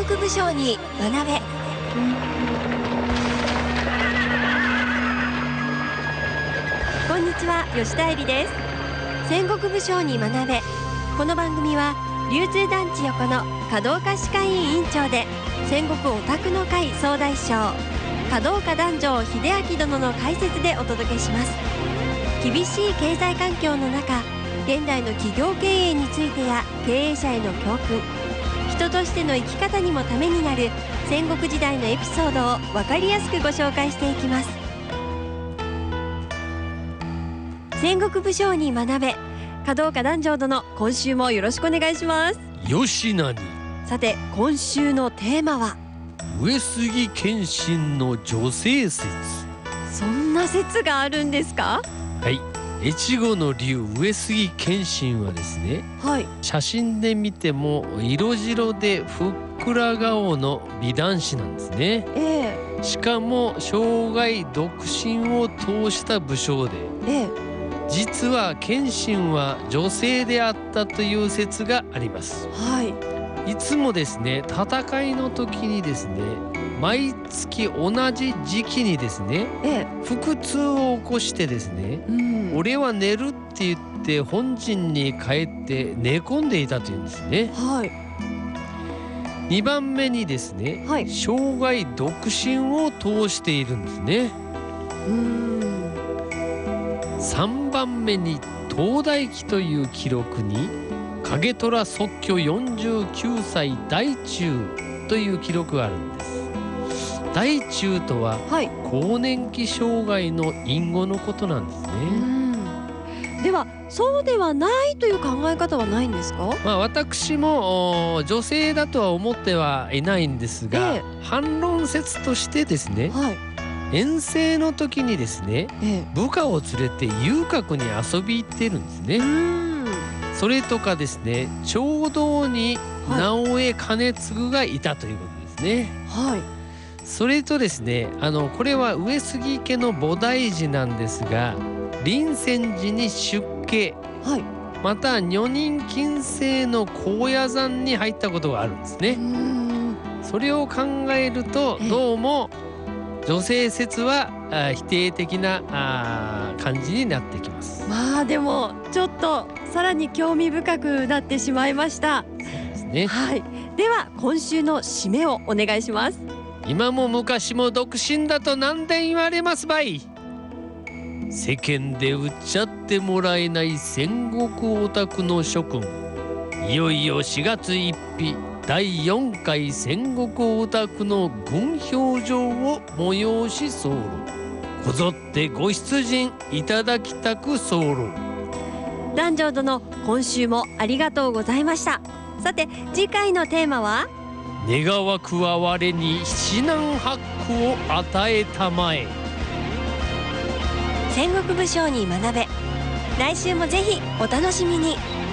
国武将に学べ。こんにちは、吉田恵里です。戦国武将に学べ。この番組は流通団地横の華道家歯科医院院長で戦国オタクの会総大将華道家壇上秀明殿の解説でお届けします。厳しい経済環境の中、現代の企業経営についてや経営者への教訓、人としての生き方にもためになる戦国時代のエピソードを分かりやすくご紹介していきます。戦国武将に学べ。華道家壇上殿、今週もよろしくお願いします。 よしなに。 さて、今週のテーマは上杉謙信の女性説。 そんな説があるんですか？ はい、越後の龍上杉謙信はですね、 はい、 写真で見ても色白でふっくら顔の美男子なんですね。しかも生涯独身を通した武将で、実は謙信は女性であったという説があります。 はい、 いつもですね、戦いの時にですね、毎月同じ時期にですね、腹痛を起こしてですね、俺は寝るって言って本陣に帰って寝込んでいたというんですね。2番目にですね、生涯独身を通しているんですね。3番目に東大記という記録に景虎即居49歳大中という記録があるんです。大中とは、更年期障害の隠語のことなんですね。 ではそうではないという考え方はないんですか？ 私も女性だとは思ってはいないんですが、反論説としてですね、遠征の時にですね、部下を連れて遊郭に遊び行ってるんですね。それとかですね、長道に直江兼続がいたということですね。それとですね、これは上杉家の菩提寺なんですが、臨泉寺に出家、また女人禁制の高野山に入ったことがあるんですね。それを考えると、どうも女性説は否定的な感じになってきます。 でもちょっとさらに興味深くなってしまいました。 そうですね。 では今週の締めをお願いします。 今も昔も独身だと何で言われますばい。世間で売っちゃってもらえない戦国オタクの諸君、いよいよ4月1日第4回戦国オタクの軍評状を催し候、こぞってご出陣いただきたく候。 壇上殿、今週もありがとうございました。さて、次回のテーマは、 願わくは我に七難八苦を与えたまえ。 戦国武将に学べ。来週もぜひお楽しみに。